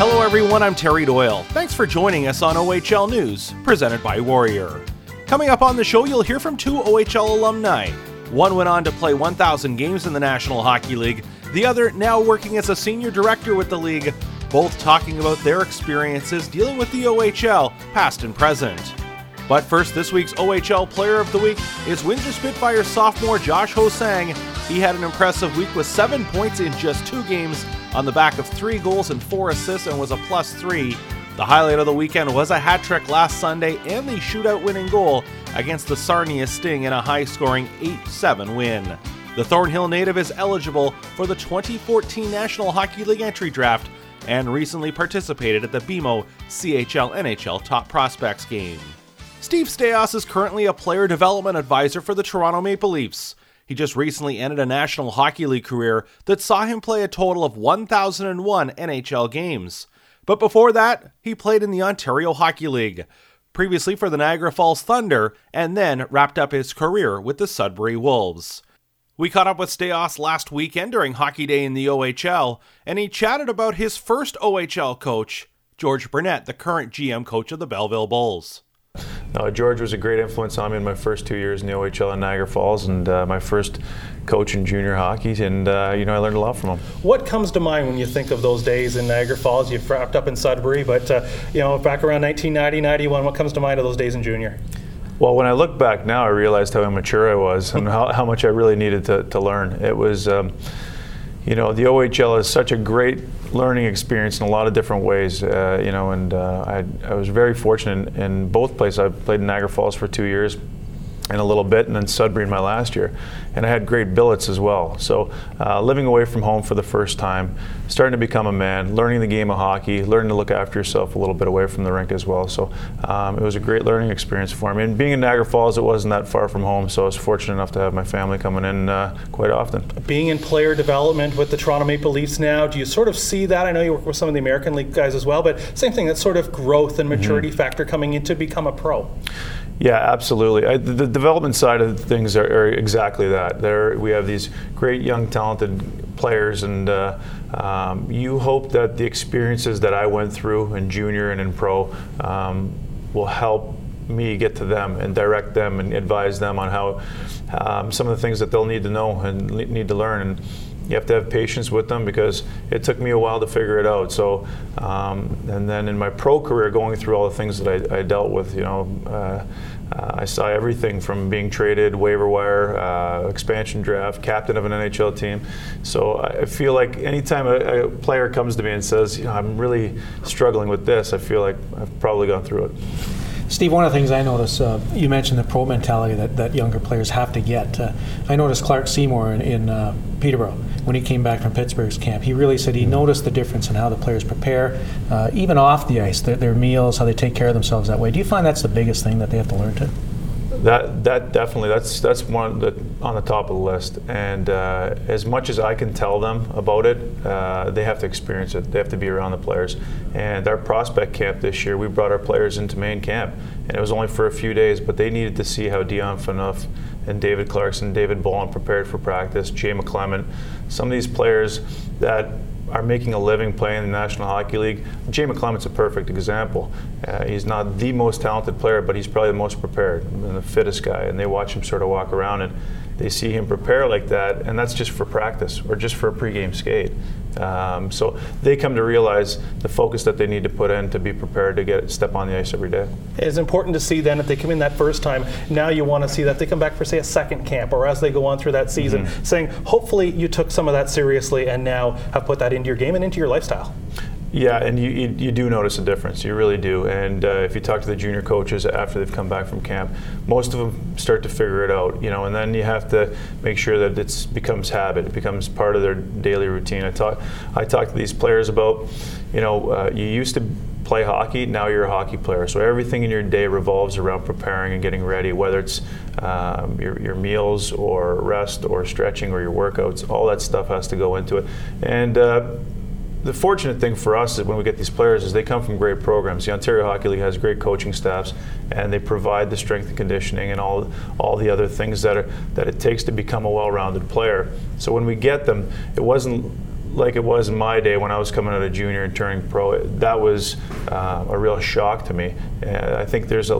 Hello everyone, I'm Terry Doyle. Thanks for joining us on OHL News, presented by Warrior. Coming up on the show, you'll hear from two OHL alumni. One went on to play 1,000 games in the National Hockey League, the other now working as a senior director with the league, both talking about their experiences dealing with the OHL, past and present. But first, this week's OHL Player of the Week is Windsor Spitfire sophomore Josh Ho-Sang. He had an impressive week with 7 points in just 2 games on the back of 3 goals and 4 assists and was a +3. The highlight of the weekend was a hat trick last Sunday and the shootout winning goal against the Sarnia Sting in a high-scoring 8-7 win. The Thornhill native is eligible for the 2014 National Hockey League entry draft and recently participated at the BMO CHL NHL Top Prospects game. Steve Staios is currently a player development advisor for the Toronto Maple Leafs. He just recently ended a National Hockey League career that saw him play a total of 1,001 NHL games. But before that, he played in the Ontario Hockey League, previously for the Niagara Falls Thunder, and then wrapped up his career with the Sudbury Wolves. We caught up with Staios last weekend during Hockey Day in the OHL, and he chatted about his first OHL coach, George Burnett, the current GM coach of the Belleville Bulls. George was a great influence on me in my first 2 years in the OHL in Niagara Falls, and my first coach in junior hockey, and I learned a lot from him. What comes to mind when you think of those days in Niagara Falls? You've wrapped up in Sudbury, but back around 1990, 91, what comes to mind of those days in junior? Well, when I look back now, I realized how immature I was and how much I really needed to learn. It was, the OHL is such a great learning experience in a lot of different ways, I was very fortunate in both places. I played in Niagara Falls for 2 years and a little bit, and then Sudbury in my last year. And I had great billets as well. So living away from home for the first time, starting to become a man, learning the game of hockey, learning to look after yourself a little bit away from the rink as well. So it was a great learning experience for me. And being in Niagara Falls, it wasn't that far from home, so I was fortunate enough to have my family coming in quite often. Being in player development with the Toronto Maple Leafs now, do you sort of see that? I know you work with some of the American League guys as well, but same thing, that sort of growth and maturity factor coming in to become a pro. Yeah, absolutely. The development side of things are exactly that. We have these great young talented players, and you hope that the experiences that I went through in junior and in pro will help me get to them and direct them and advise them on how some of the things that they'll need to know and need to learn. And you have to have patience with them because it took me a while to figure it out. So, and then in my pro career, going through all the things that I dealt with, I saw everything from being traded, waiver wire, expansion draft, captain of an NHL team. So I feel like anytime a player comes to me and says, I'm really struggling with this, I feel like I've probably gone through it. Steve, one of the things I noticed, you mentioned the pro mentality that younger players have to get. I noticed Clark Seymour in Peterborough, when he came back from Pittsburgh's camp, he really said he noticed the difference in how the players prepare, even off the ice, their meals, how they take care of themselves that way. Do you find that's the biggest thing that they have to learn to? That definitely, that's one on the top of the list. And as much as I can tell them about it, they have to experience it. They have to be around the players. And our prospect camp this year, we brought our players into main camp, and it was only for a few days, but they needed to see how Dion Phaneuf and David Clarkson, David Boland prepared for practice, Jay McClement, some of these players that are making a living playing in the National Hockey League. Jay McClement's a perfect example. He's not the most talented player, but he's probably the most prepared and the fittest guy. And they watch him sort of walk around and they see him prepare like that, and that's just for practice or just for a pregame skate. So they come to realize the focus that they need to put in to be prepared to step on the ice every day. It's important to see then if they come in that first time, now you want to see that they come back for, say, a second camp, or as they go on through that season, saying hopefully you took some of that seriously and now have put that into your game and into your lifestyle. Yeah, and you do notice a difference. You really do. And if you talk to the junior coaches after they've come back from camp, most of them start to figure it out, and then you have to make sure that it becomes habit. It becomes part of their daily routine. I talk to these players about, you used to play hockey, now you're a hockey player. So everything in your day revolves around preparing and getting ready, whether it's your meals or rest or stretching or your workouts. All that stuff has to go into it. And the fortunate thing for us is when we get these players is they come from great programs. The Ontario Hockey League has great coaching staffs, and they provide the strength and conditioning and all the other things that it takes to become a well-rounded player. So when we get them, it wasn't like it was in my day when I was coming out of junior and turning pro. That was a real shock to me. And I think there's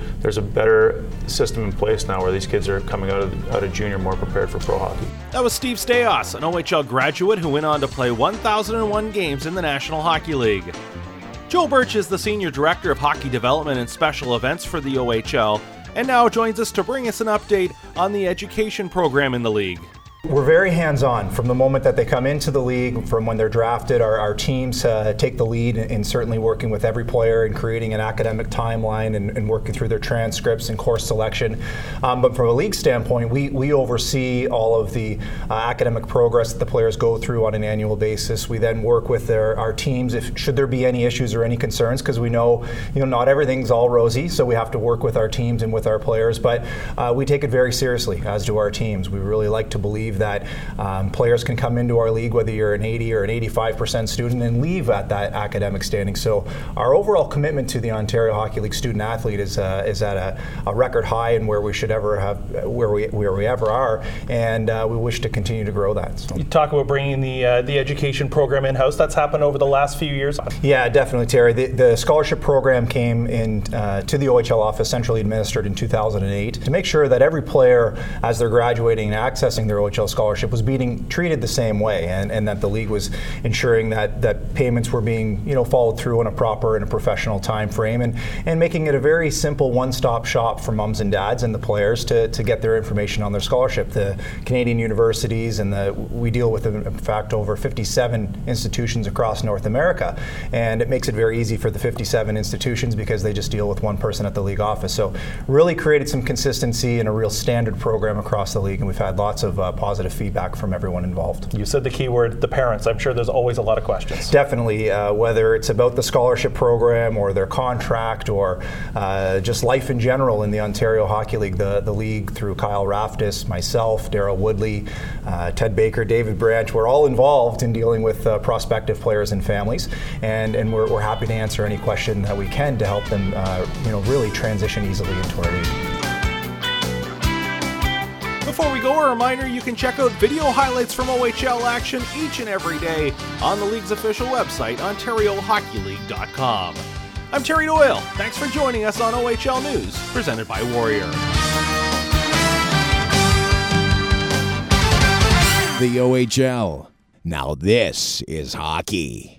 a better system in place now where these kids are coming out of junior more prepared for pro hockey. That was Steve Staios, an OHL graduate who went on to play 1,001 games in the National Hockey League. Joe Birch is the Senior Director of Hockey Development and Special Events for the OHL, and now joins us to bring us an update on the education program in the league. We're very hands-on from the moment that they come into the league, from when they're drafted. Our teams take the lead in certainly working with every player and creating an academic timeline and working through their transcripts and course selection. But from a league standpoint, we oversee all of the academic progress that the players go through on an annual basis. We then work with our teams should there be any issues or any concerns, because we know not everything's all rosy, so we have to work with our teams and with our players. But we take it very seriously, as do our teams. We really like to believe that players can come into our league, whether you're an 80 or an 85% student, and leave at that academic standing. So our overall commitment to the Ontario Hockey League student athlete is at a record high, and where we should ever have, where we ever are, and we wish to continue to grow that. So. You talk about bringing the education program in-house. That's happened over the last few years. Yeah, definitely, Terry. The scholarship program came in to the OHL office, centrally administered in 2008, to make sure that every player, as they're graduating and accessing their OHL scholarship, was being treated the same way, and that the league was ensuring that payments were being followed through in a proper and a professional time frame, and making it a very simple one-stop shop for mums and dads and the players to get their information on their scholarship. The Canadian universities we deal with, in fact, over 57 institutions across North America, and it makes it very easy for the 57 institutions because they just deal with one person at the league office. So really created some consistency and a real standard program across the league, and we've had lots of positive feedback from everyone involved. You said the key word, the parents. I'm sure there's always a lot of questions. Definitely, whether it's about the scholarship program or their contract or just life in general in the Ontario Hockey League. The league, through Kyle Raftis, myself, Daryl Woodley, Ted Baker, David Branch, we're all involved in dealing with prospective players and families, and we're happy to answer any question that we can to help them really transition easily into our league. Before we go, a reminder, you can check out video highlights from OHL action each and every day on the league's official website, OntarioHockeyLeague.com. I'm Terry Doyle. Thanks for joining us on OHL News, presented by Warrior. The OHL. Now this is hockey.